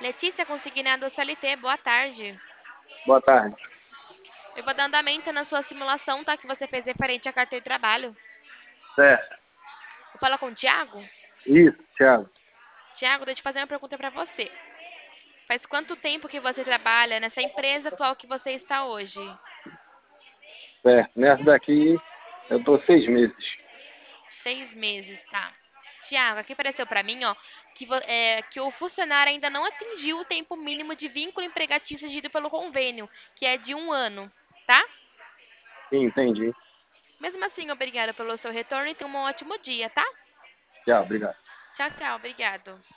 Letícia, consignado CLT, boa tarde. Boa tarde. Eu vou dar andamento na sua simulação, tá? Que você fez referente à carteira de trabalho. Certo. Vou falar com o Thiago? Isso, Thiago. Tiago, deixa eu fazer uma pergunta para você. Faz quanto tempo que você trabalha nessa empresa atual que você está hoje? Certo. Nessa daqui, eu tô 6 meses. 6 meses, tá? Tiago, aqui apareceu para mim, ó, que o funcionário ainda não atingiu o tempo mínimo de vínculo empregatício exigido pelo convênio, que é de 1 ano, tá? Sim, entendi. Mesmo assim, obrigada pelo seu retorno e tenha um ótimo dia, tá? Tchau, obrigado. Tchau, tchau, obrigado.